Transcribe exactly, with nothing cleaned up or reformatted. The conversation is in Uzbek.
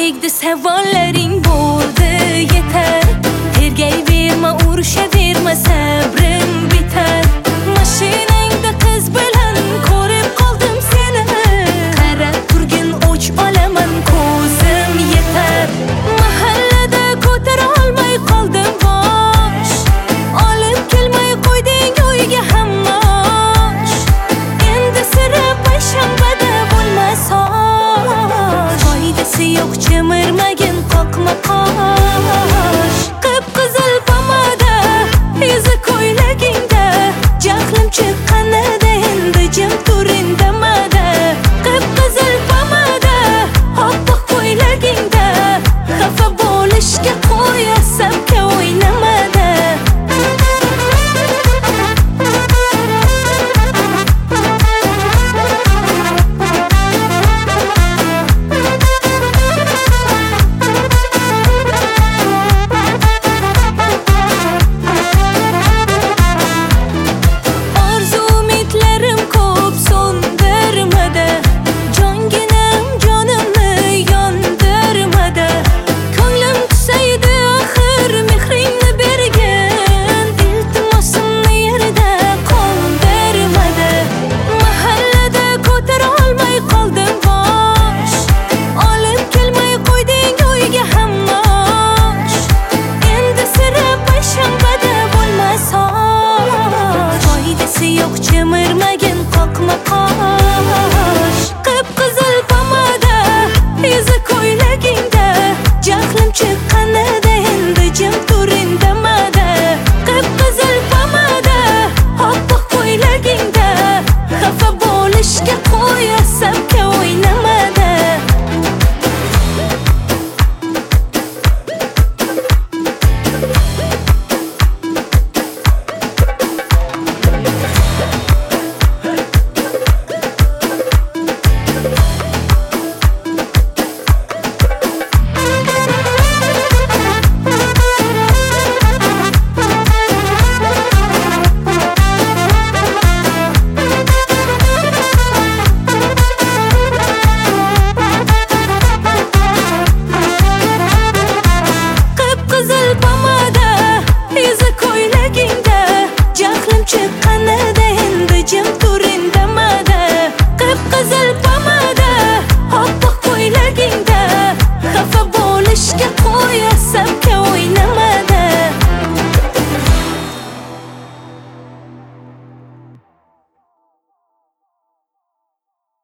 tegdi savollaring bo'ldi yetar. Tergayverma, urushaverma, sabrim bitar. Mashinangda qiz bilan ko'rib qoldim seni. Qarab turgin o'ch olaman, ko'zim yetar. Mahallada ko'tara olmay qoldim bosh. Olib kelmay qo'yding uyga hammash. Endi sira payshanbada bo'lmas osh. Foydasi yo'q chimirmagin, qoqma qosh. Qip-qizil pomada, yuzi ko'ylagingda. Jahlim chiqqanida endi jim tur indamada. Qip-qizil pomada, oppoq ko'ylagingda. Xafa bo'lishga qo'y, asabga o'ynamada. Orzu umidlarim ko'p so'ndirmada. Jonginam jonimni yondirmada. Ko'nglim tusaydi axir mehringni bergin. Iltimosimni yerda qoldirmada. Mahallada ko'tara olmay qoldim bosh. Olib kelmay qo'yding uyga hammash. Endi sira payshanbada bo'lmas osh. Foydasi yo'q